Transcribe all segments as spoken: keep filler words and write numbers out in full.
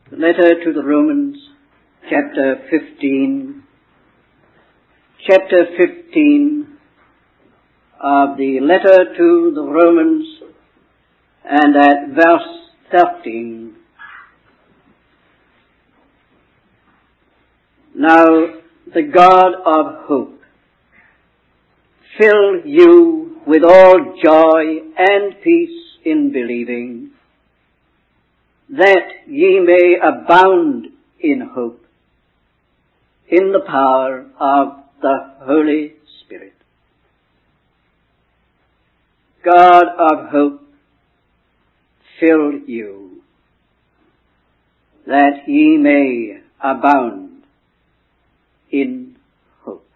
The letter to the Romans, chapter fifteen. Chapter fifteen of the letter to the Romans, and at verse thirteen. Now the God of hope fill you with all joy and peace in believing, that ye may abound in hope, in the power of the Holy Spirit. God of hope, fill you, that ye may abound in hope.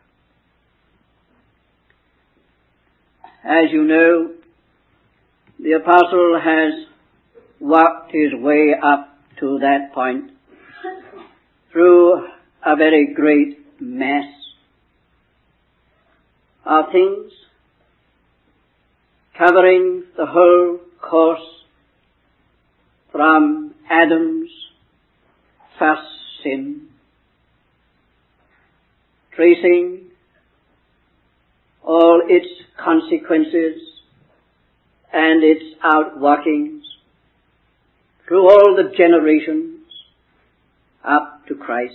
As you know, the apostle has worked his way up to that point through a very great mass of things, covering the whole course from Adam's first sin, tracing all its consequences and its outworkings through all the generations up to Christ.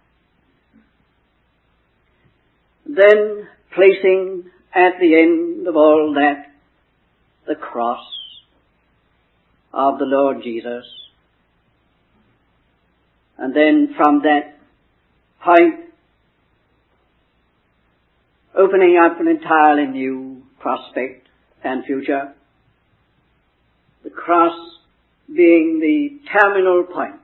Then placing at the end of all that the cross of the Lord Jesus. And then from that point opening up an entirely new prospect and future. The cross being the terminal point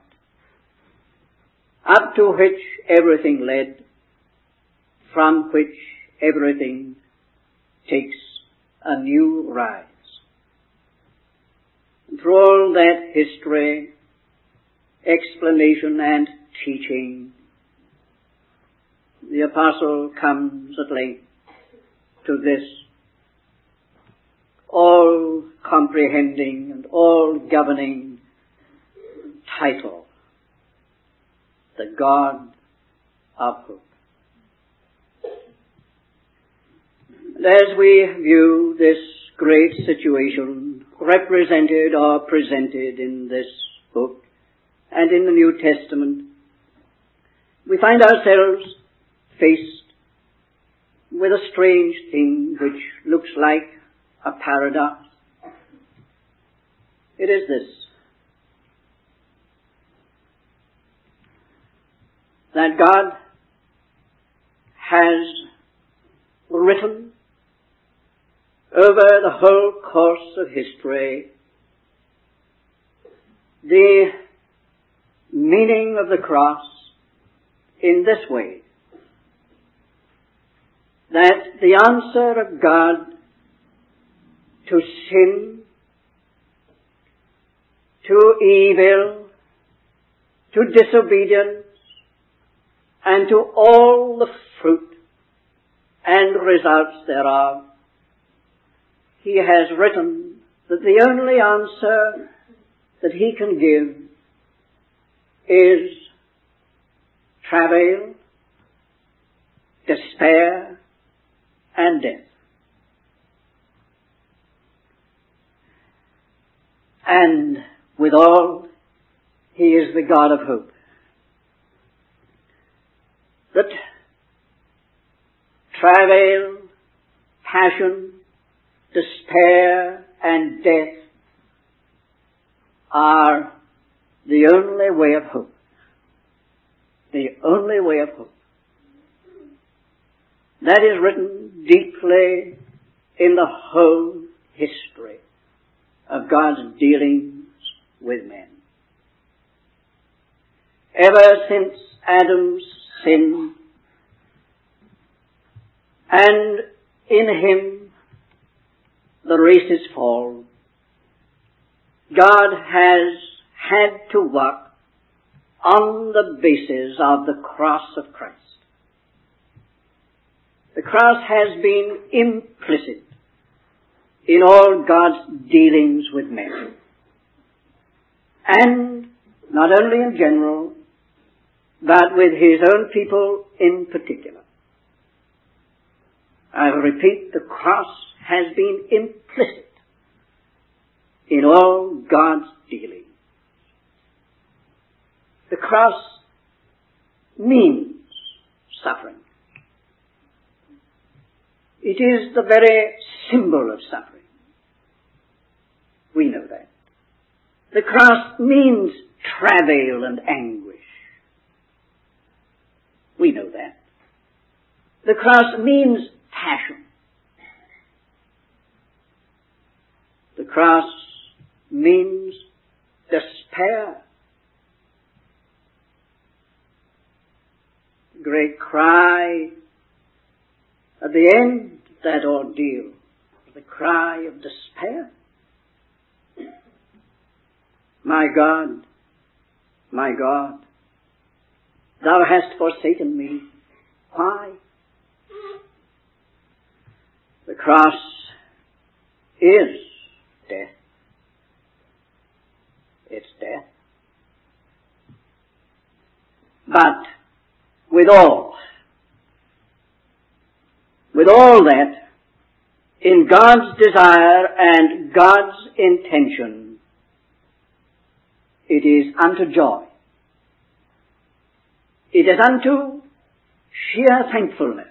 up to which everything led, from which everything takes a new rise. And through all that history, explanation and teaching, the apostle comes at length to this all-comprehending and all-governing title, the God of hope. And as we view this great situation represented or presented in this book and in the New Testament, we find ourselves faced with a strange thing which looks like a paradox. It is this: that God has written over the whole course of history the meaning of the cross in this way, that the answer of God to sin, to evil, to disobedience, and to all the fruit and results thereof, he has written that the only answer that he can give is travail, despair, and death. And withal, he is the God of hope. That travail, passion, despair, and death are the only way of hope. The only way of hope. That is written deeply in the whole history of God's dealings with men. Ever since Adam's sin, and in him the race's fall, God has had to work on the basis of the cross of Christ. The cross has been implicit in all God's dealings with men. And not only in general, but with his own people in particular. I repeat, the cross has been implicit in all God's dealings. The cross means suffering. It is the very symbol of suffering. We know that. The cross means travail and anguish. We know that. The cross means passion. The cross means despair. The great cry at the end of that ordeal, the cry of despair. My God, my God, thou hast forsaken me. Why? The cross is death. It's death. But with all, with all that, in God's desire and God's intention, it is unto joy. It is unto sheer thankfulness.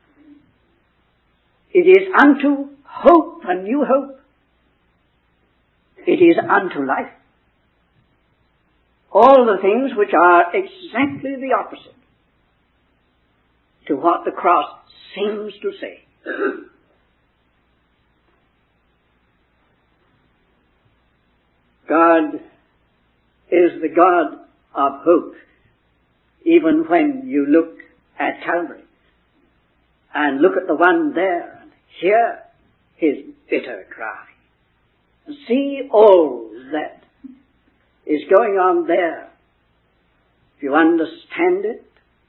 It is unto hope, a new hope. It is unto life. All the things which are exactly the opposite to what the cross seems to say. God is the God of hope, even when you look at Calvary and look at the one there and hear his bitter cry. See all that is going on there. If you understand it,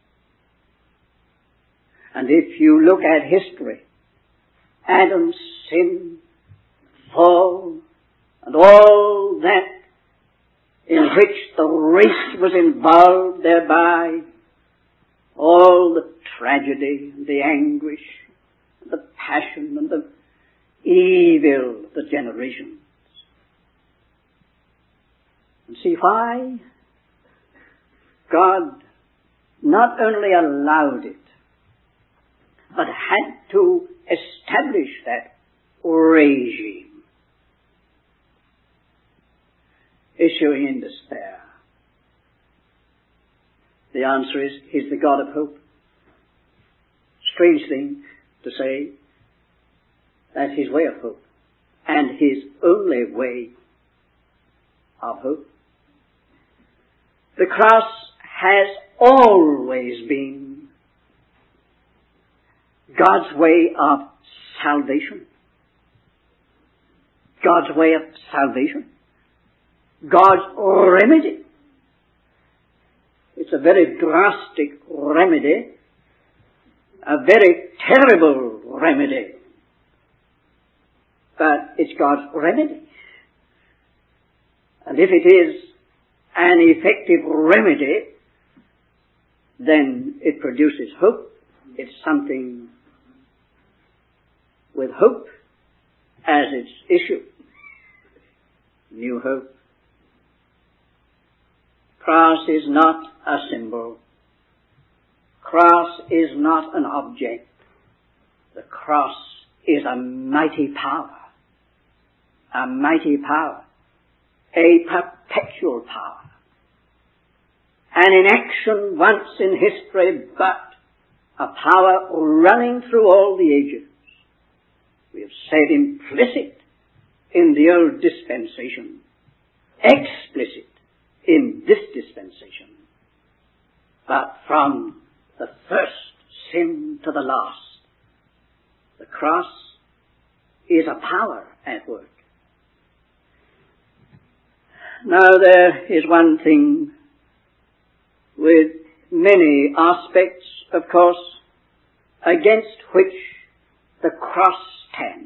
and if you look at history, Adam's sin, fall, and all that in which the race was involved thereby, all the tragedy, and the anguish, and the passion, and the evil of the generations. And see why God not only allowed it, but had to establish that regime, issuing in despair. The answer is, he's the God of hope. Strange thing to say, that's his way of hope, and his only way of hope. The cross has always been God's way of salvation. God's way of salvation. God's remedy. It's a very drastic remedy, a very terrible remedy, but it's God's remedy. And if it is an effective remedy, then it produces hope. It's something with hope as its issue. New hope. Cross is not a symbol. Cross is not an object. The cross is a mighty power. A mighty power. A perpetual power. An inaction once in history, but a power running through all the ages. We have said implicit in the old dispensation, explicit in this dispensation. But from the first sin to the last, the cross is a power at work. Now there is one thing with many aspects, of course, against which the cross stands.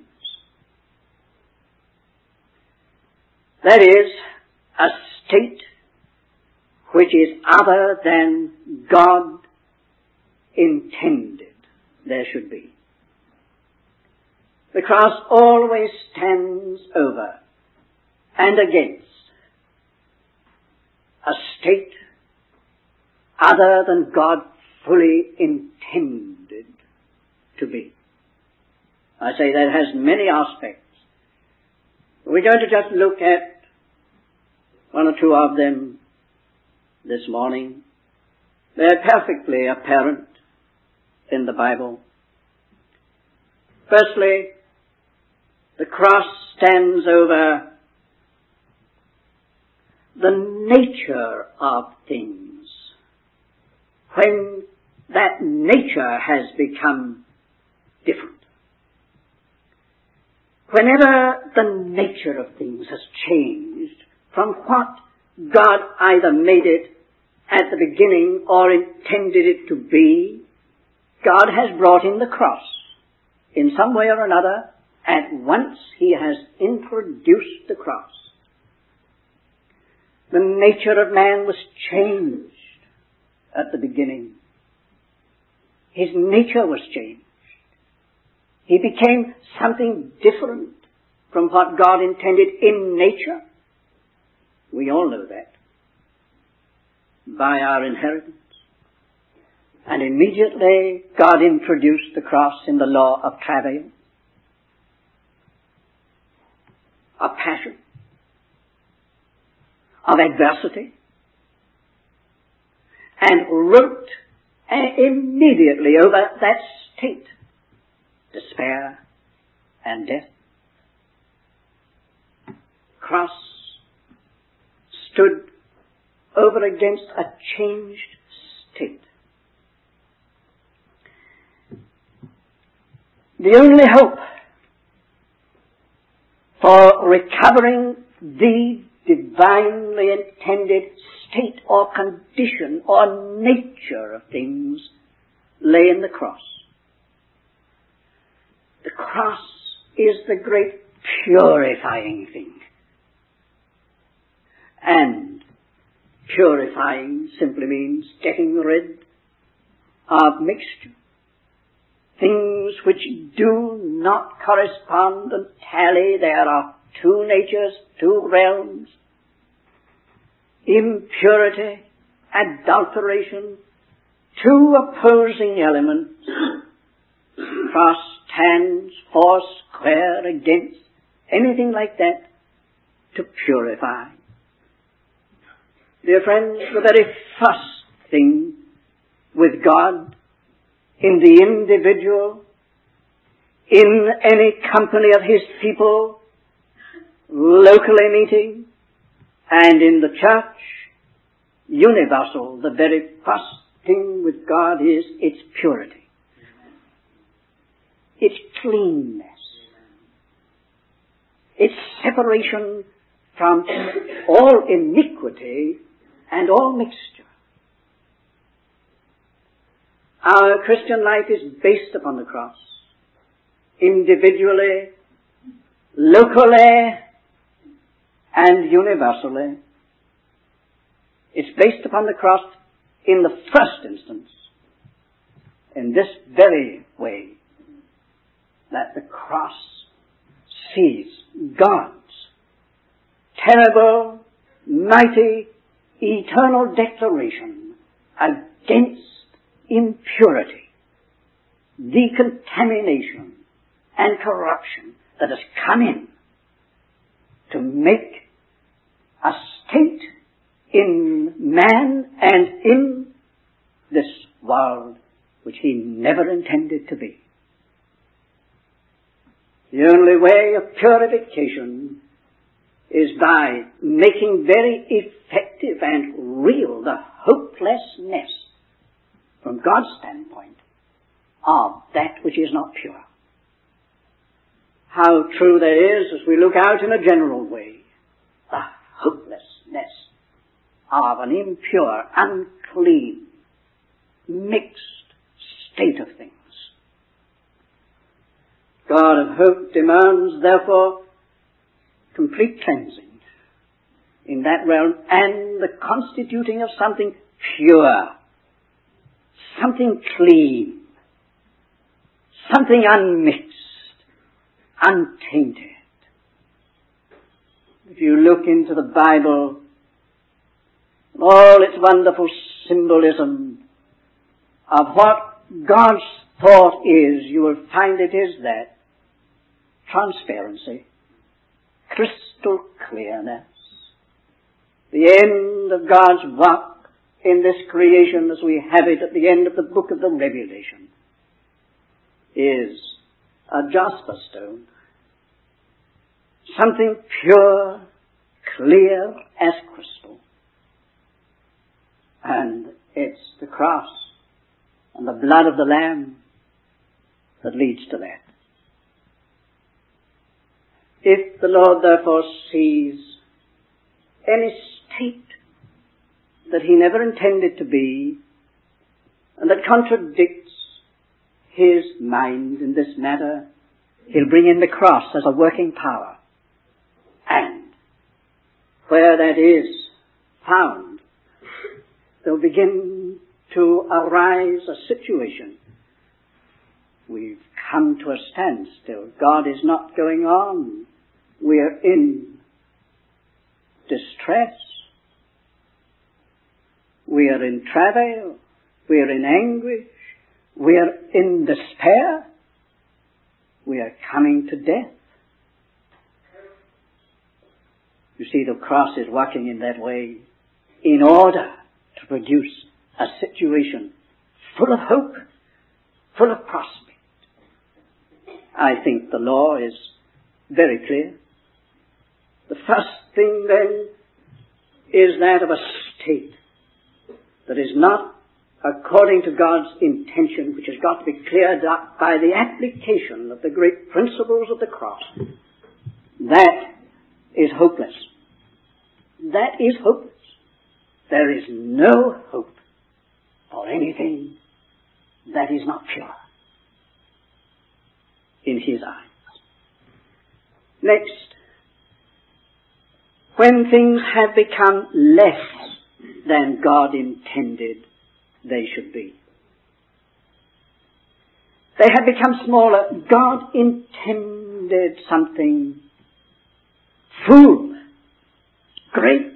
That is, a state which is other than God intended there should be. The cross always stands over and against a state other than God fully intended to be. I say that has many aspects. We're going to just look at one or two of them this morning. They're perfectly apparent in the Bible. Firstly, the cross stands over the nature of things. When that nature has become different. Whenever the nature of things has changed from what God either made it at the beginning or intended it to be, God has brought in the cross. In some way or another, at once He has introduced the cross. The nature of man was changed at the beginning. His nature was changed. He became something different from what God intended in nature. We all know that by our inheritance. And immediately God introduced the cross in the law of travail, of passion, of adversity, and wrote immediately over that state, despair and death. Cross stood over against a changed state. The only hope for recovering the divinely intended state or condition or nature of things lay in the cross. The cross is the great purifying thing. And purifying simply means getting rid of mixture. Things which do not correspond and tally. There are two natures, two realms. Impurity, adulteration, two opposing elements. Cross stands four square against anything like that to purify. Dear friends, the very first thing with God, in the individual, in any company of His people, locally meeting, and in the church, universal, the very first thing with God is its purity, its cleanness, its separation from all iniquity and all mixture. Our Christian life is based upon the cross, individually, locally, and universally. It's based upon the cross in the first instance, in this very way, that the cross sees God's terrible, mighty, eternal declaration against impurity, decontamination, and corruption that has come in to make a state in man and in this world which He never intended to be. The only way of purification is by making very effective and real the hopelessness, from God's standpoint, of that which is not pure. How true that is as we look out in a general way. The hopelessness of an impure, unclean, mixed state of things. God of hope demands, therefore, complete cleansing. in that realm, and the constituting of something pure, something clean, something unmixed, untainted. If you look into the Bible, all its wonderful symbolism of what God's thought is, you will find it is that transparency, crystal clearness. The end of God's work in this creation as we have it at the end of the book of the Revelation is a jasper stone. Something pure, clear as crystal. And it's the cross and the blood of the Lamb that leads to that. If the Lord therefore sees any state that He never intended to be, and that contradicts His mind in this matter, He'll bring in the cross as a working power. And where that is found, there'll begin to arise a situation. We've come to a standstill. God is not going on. We're in distress. We are in travail. We are in anguish. We are in despair. We are coming to death. You see, the cross is working in that way in order to produce a situation full of hope, full of prospect. I think the law is very clear. The first thing then is that of a state that is not according to God's intention, which has got to be cleared up by the application of the great principles of the cross. That is hopeless. That is hopeless. There is no hope for anything that is not pure in His eyes. Next, when things have become less than God intended they should be, they have become smaller. God intended something full, great,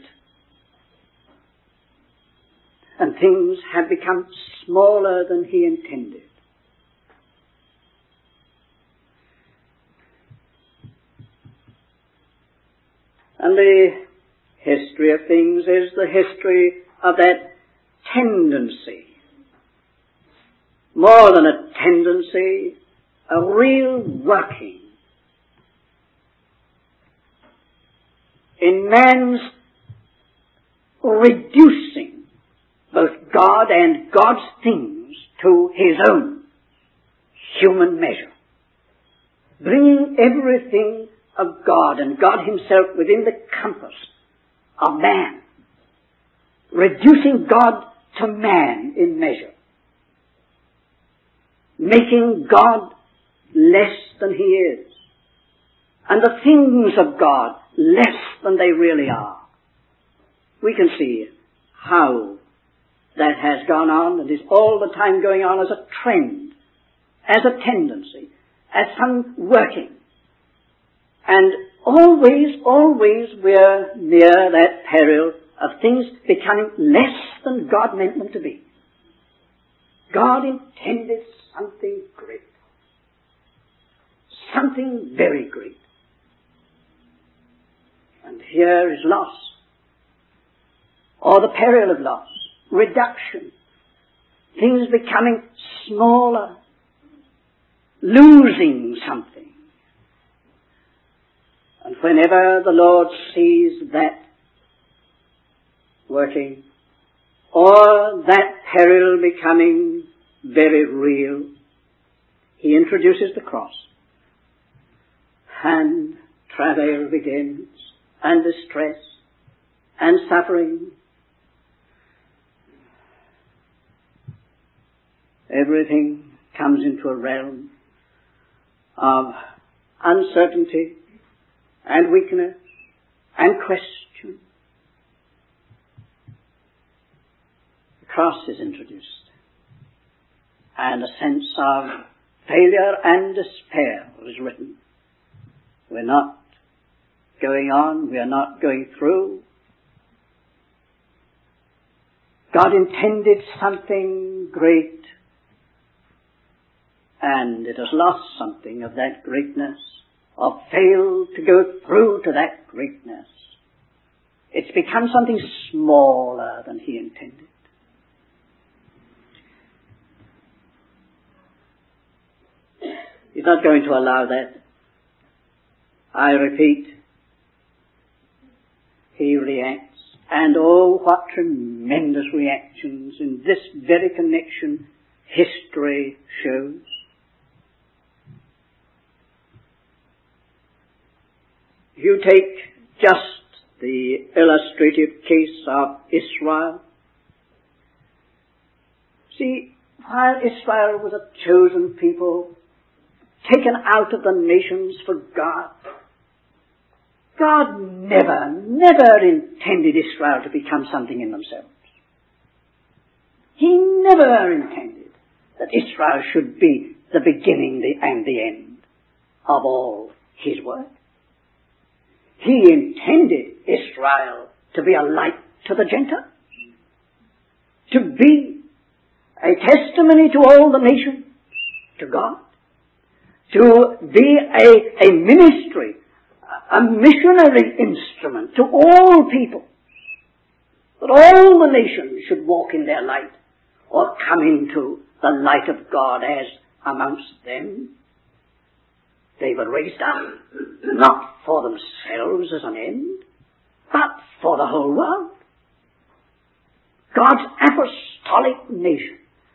and things have become smaller than He intended. And the history of things is the history of that tendency. More than a tendency, a real working in man's reducing both God and God's things to his own human measure. Bringing everything of God and God Himself within the compass of man. Reducing God to man in measure. Making God less than He is. And the things of God less than they really are. We can see how that has gone on and is all the time going on as a trend, as a tendency, as some working. And always, always we're near that peril of things becoming less than God meant them to be. God intended something great. Something very great. And here is loss. Or the peril of loss. Reduction. Things becoming smaller. Losing something. And whenever the Lord sees that working, or that peril becoming very real, He introduces the cross. And travail begins, and distress, and suffering. Everything comes into a realm of uncertainty, and weakness, and question, cross is introduced, and a sense of failure and despair is written. We're not going on, we are not going through. God intended something great, and it has lost something of that greatness, or failed to go through to that greatness. It's become something smaller than he intended. He's not going to allow that. I repeat, he reacts. And oh, what tremendous reactions in this very connection history shows. You take just the illustrative case of Israel. See, while Israel was a chosen people, taken out of the nations for God, God never, never intended Israel to become something in themselves. He never intended that Israel should be the beginning and the end of all his work. He intended Israel to be a light to the Gentiles, to be a testimony to all the nations, to God, to be a, a ministry, a missionary instrument to all people, that all the nations should walk in their light, or come into the light of God as amongst them they were raised up, not for themselves as an end, but for the whole world. God's apostolic nation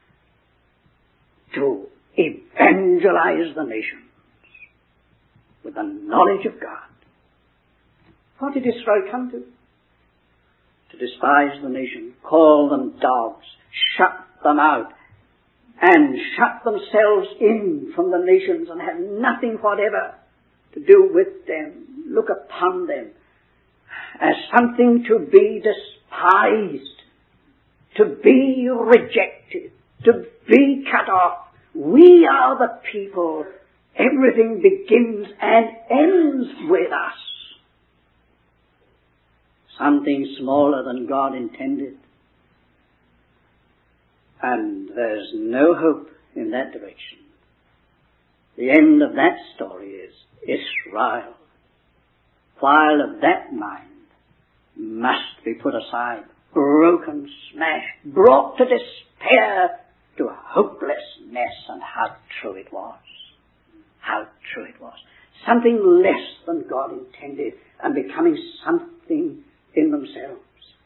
to evangelize the nations with the knowledge of God. What did Israel come to? To despise the nation, call them dogs, shut them out, and shut themselves in from the nations and have nothing whatever to do with them, look upon them as something to be despised, to be rejected, to be cut off. We are the people. Everything begins and ends with us. Something smaller than God intended. And there's no hope in that direction. The end of that story is Israel, while of that mind, must be put aside, broken, smashed, brought to despair, to hopelessness. And how true it was. How true it was. Something less than God intended, and becoming something in themselves.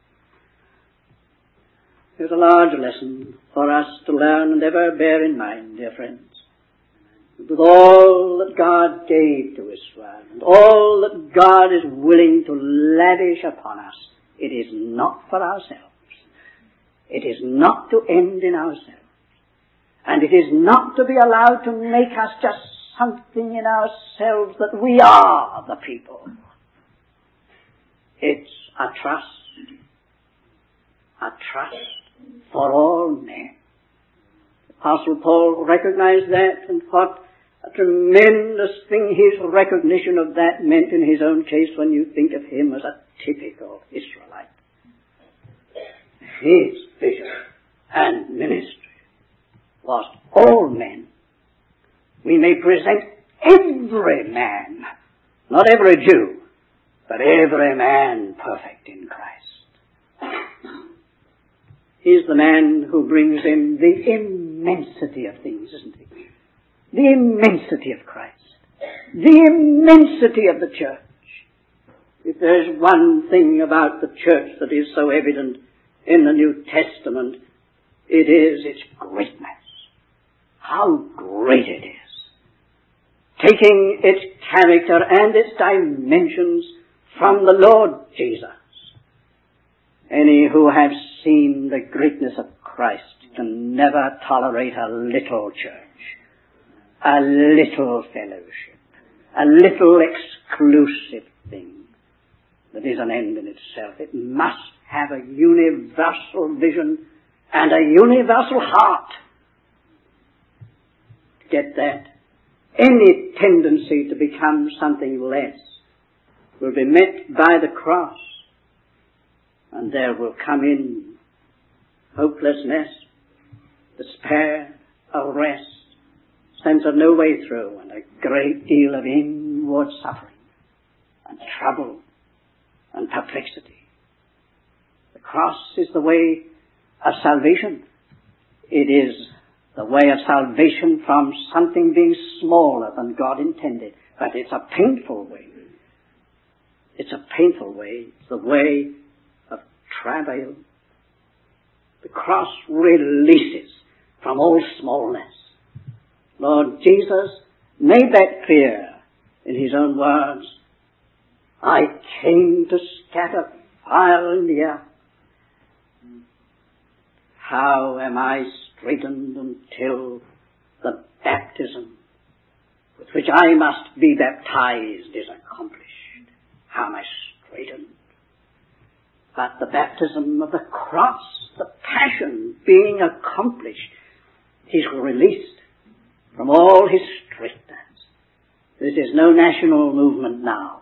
There's a large lesson for us to learn and ever bear in mind, dear friends. With all that God gave to Israel, and all that God is willing to lavish upon us, it is not for ourselves. It is not to end in ourselves. And it is not to be allowed to make us just something in ourselves that we are the people. It's a trust. A trust for all men. Apostle Paul recognized that, and what a tremendous thing his recognition of that meant in his own case when you think of him as a typical Israelite. His vision and ministry was all men. We may present every man, not every Jew, but every man perfect in Christ. He's the man who brings in the immensity of things, isn't he? The immensity of Christ. The immensity of the church. If there's one thing about the church that is so evident in the New Testament, it is its greatness. How great it is. Taking its character and its dimensions from the Lord Jesus. Any who have seen the greatness of Christ can never tolerate a little church, a little fellowship, a little exclusive thing that is an end in itself. It must have a universal vision and a universal heart. Get that? Any tendency to become something less will be met by the cross, and there will come in hopelessness, despair, arrest, sense of no way through, and a great deal of inward suffering and trouble and perplexity. The cross is the way of salvation. It is the way of salvation from something being smaller than God intended. But it's a painful way. It's a painful way. It's the way of travail. The cross releases from all smallness. Lord Jesus made that clear in his own words. I came to scatter fire in the earth. How am I straightened until the baptism with which I must be baptized is accomplished? How am I straightened? But the baptism of the cross, the passion being accomplished, he's released from all his strictness. This is no national movement now.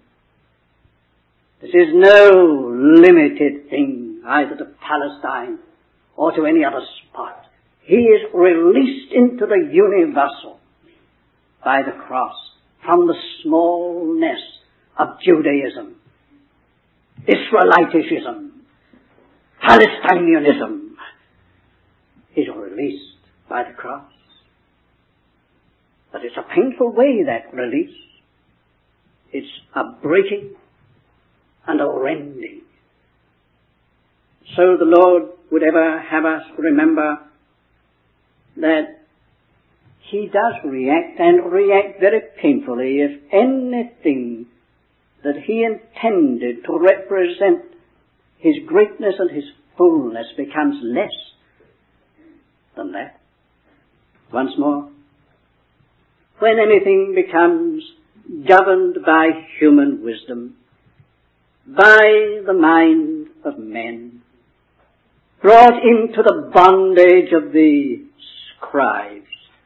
This is no limited thing either to Palestine or to any other spot. He is released into the universal by the cross from the smallness of Judaism, Israelitism, Palestinianism. He's released by the cross. But it's a painful way, that release. It's a breaking and a rending. So the Lord would ever have us remember that he does react, and react very painfully, if anything that he intended to represent his greatness and his fullness becomes less than that. Once more, when anything becomes governed by human wisdom, by the mind of men, brought into the bondage of the scribes,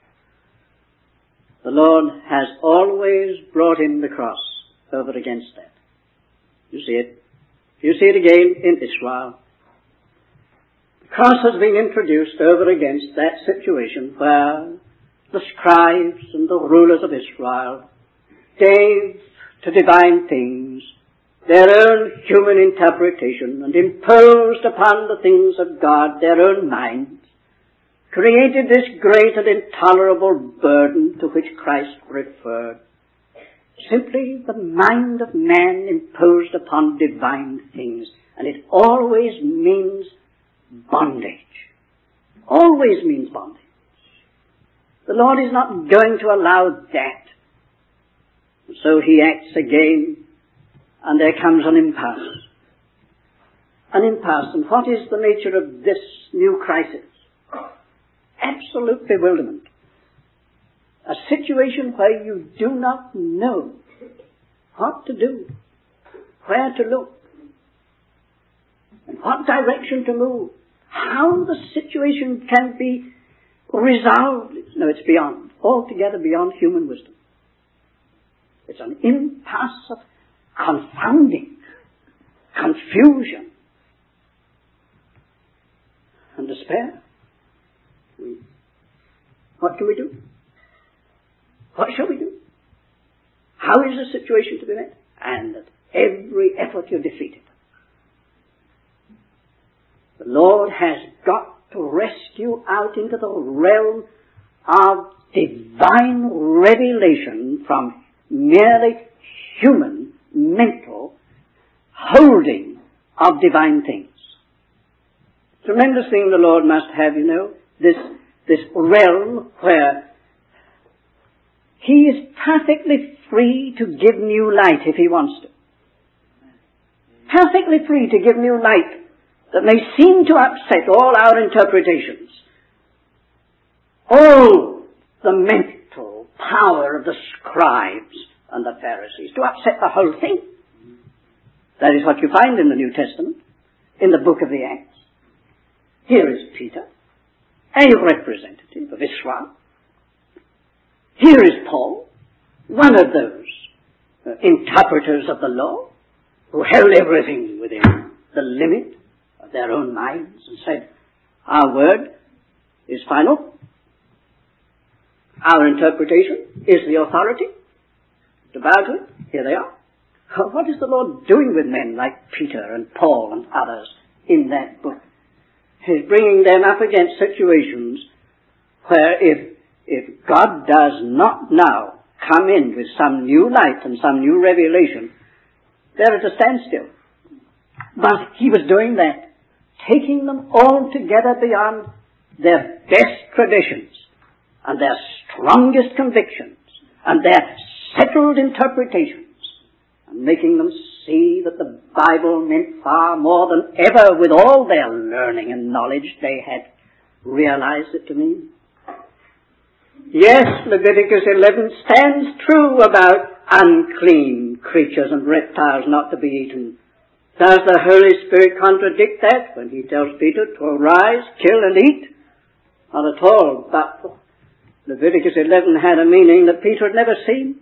the Lord has always brought in the cross over against that. You see it. You see it again in Israel. The cross has been introduced over against that situation where the scribes and the rulers of Israel gave to divine things their own human interpretation and imposed upon the things of God their own minds, created this great and intolerable burden to which Christ referred. Simply the mind of man imposed upon divine things, and it always means bondage. Always means bondage. The Lord is not going to allow that. So he acts again, and there comes an impasse. An impasse. And what is the nature of this new crisis? Absolute bewilderment. A situation where you do not know what to do, where to look, in what direction to move, how the situation can be resolved. No, it's beyond, altogether beyond human wisdom. It's an impasse of confounding, confusion, and despair. We, what can we do? What shall we do? How is the situation to be met? And at every effort you're defeated. The Lord has got to rescue out into the realm of divine revelation from merely human, mental holding of divine things. Tremendous thing the Lord must have, you know, this, this realm where he is perfectly free to give new light if he wants to. Perfectly free to give new light that may seem to upset all our interpretations. All the mental power of the scribes and the Pharisees, to upset the whole thing. That is what you find in the New Testament, in the book of the Acts. Here is Peter, a representative of Israel. Here is Paul, one of those uh, interpreters of the law who held everything within the limit of their own minds and said, our word is final. Our interpretation is the authority. To bow to it, here they are. What is the Lord doing with men like Peter and Paul and others in that book? He's bringing them up against situations where if, if God does not now come in with some new light and some new revelation, they're at a standstill. But he was doing that, taking them altogether beyond their best traditions and their strongest convictions and their settled interpretations, and making them see that the Bible meant far more than ever with all their learning and knowledge they had realized it to mean. Yes, Leviticus eleven stands true about unclean creatures and reptiles not to be eaten. Does the Holy Spirit contradict that when he tells Peter to arise, kill and eat? Not at all, but Leviticus eleven had a meaning that Peter had never seen.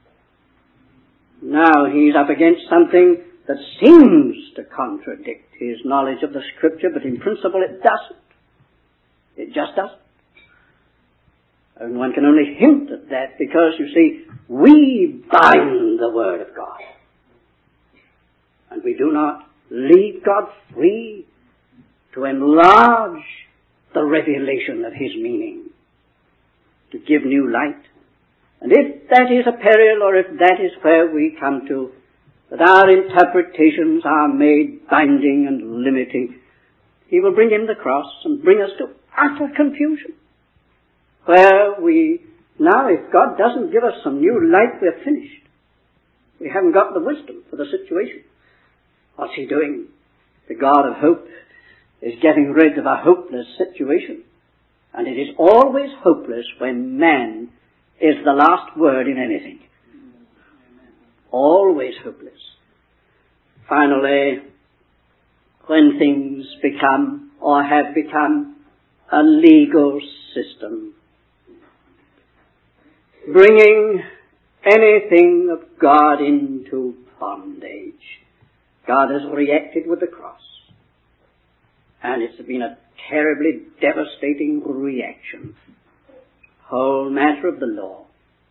Now he's up against something that seems to contradict his knowledge of the Scripture, but in principle it doesn't. It just doesn't. And one can only hint at that because, you see, we bind the Word of God. And we do not leave God free to enlarge the revelation of His meaning, to give new light. And if that is a peril, or if that is where we come to, that our interpretations are made binding and limiting, He will bring in the cross and bring us to utter confusion. Where we, now if God doesn't give us some new light, we're finished. We haven't got the wisdom for the situation. What's He doing? The God of hope is getting rid of a hopeless situation. And it is always hopeless when man is the last word in anything. Always hopeless. Finally, when things become or have become a legal system, bringing anything of God into bondage, God has reacted with the cross. And it's been a terribly devastating reaction. Whole matter of the law,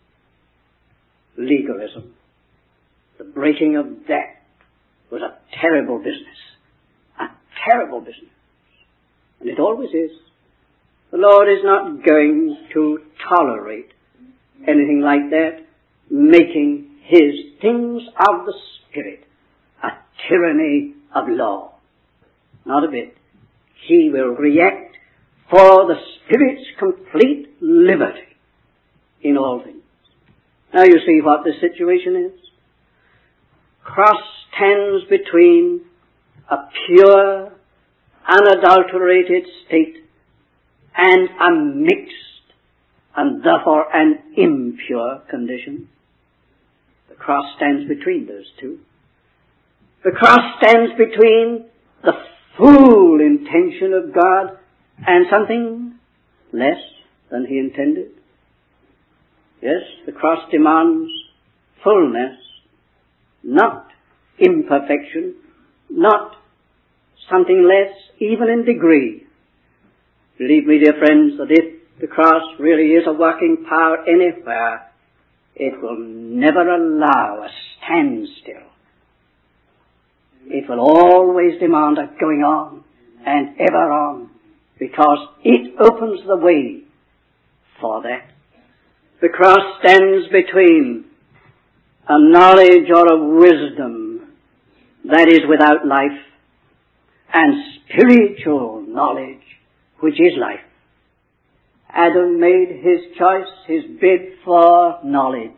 legalism, the breaking of that was a terrible business. A terrible business. And it always is. The Lord is not going to tolerate anything like that, making His things of the Spirit a tyranny of law. Not a bit. He will react for the Spirit's complete liberty in all things. Now you see what the situation is. Cross stands between a pure, unadulterated state and a mixed and therefore an impure condition. The cross stands between those two. The cross stands between the full intention of God and something less than He intended. Yes, the cross demands fullness, not imperfection, not something less, even in degree. Believe me, dear friends, that if the cross really is a working power anywhere, it will never allow a standstill. It will always demand a going on and ever on, because it opens the way for that. The cross stands between a knowledge or a wisdom that is without life and spiritual knowledge which is life. Adam made his choice, his bid for knowledge,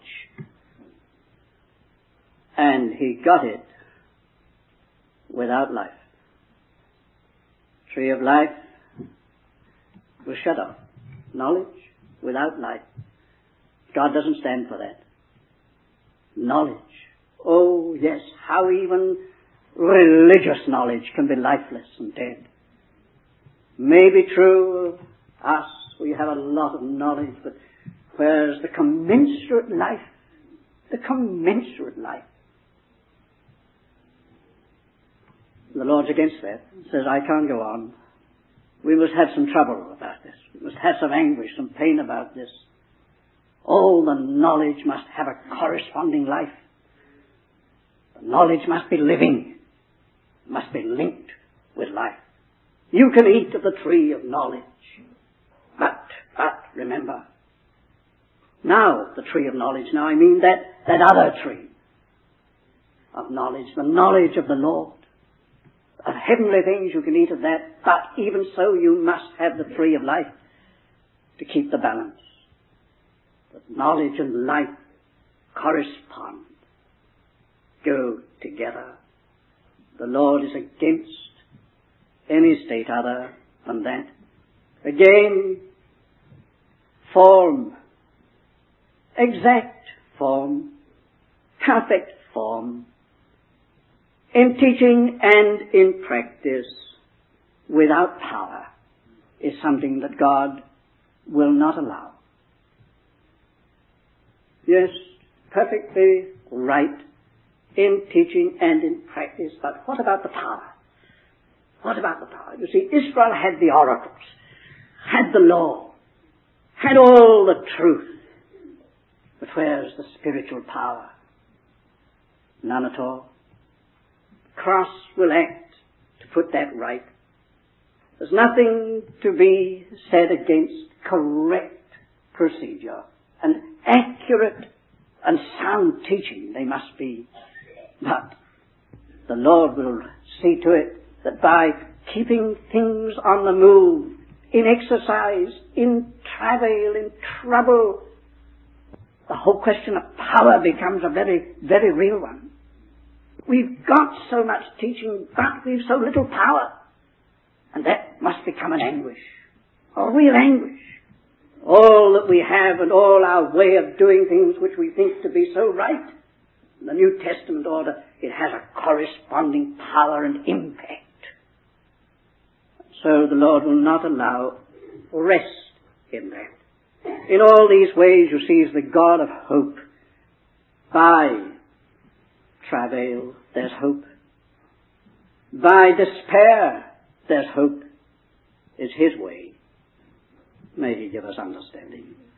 and he got it without life. Tree of life was shut up. Knowledge without life. God doesn't stand for that. Knowledge. Oh yes, how even religious knowledge can be lifeless and dead. may be true of us. We have a lot of knowledge, but where's the commensurate life? The commensurate life. The Lord's against that. He says, I can't go on. We must have some trouble about this. We must have some anguish, some pain about this. All the knowledge must have a corresponding life. The knowledge must be living, must be linked with life. You can eat of the tree of knowledge, but, but, remember, now the tree of knowledge, now I mean that, that other tree of knowledge, the knowledge of the Lord. Of heavenly things you can eat of that, but even so you must have the tree of life to keep the balance. That knowledge and life correspond, go together. The Lord is against any state other than that. Again, form, exact form, perfect form, in teaching and in practice, without power, is something that God will not allow. Yes, perfectly right in teaching and in practice, but what about the power? What about the power? You see, Israel had the oracles, had the law, had all the truth, but where's the spiritual power? None at all. Cross will act to put that right. There's nothing to be said against correct procedure and accurate and sound teaching. They must be. But the Lord will see to it that by keeping things on the move, in exercise, in travail, in trouble, the whole question of power becomes a very, very real one. We've got so much teaching, but we've so little power. And that must become an anguish, a real anguish. All that we have and all our way of doing things which we think to be so right, in the New Testament order, it has a corresponding power and impact. So the Lord will not allow rest in that. In all these ways, you see, is the God of hope. By travail, there's hope. By despair, there's hope. Is His way. May He give us understanding.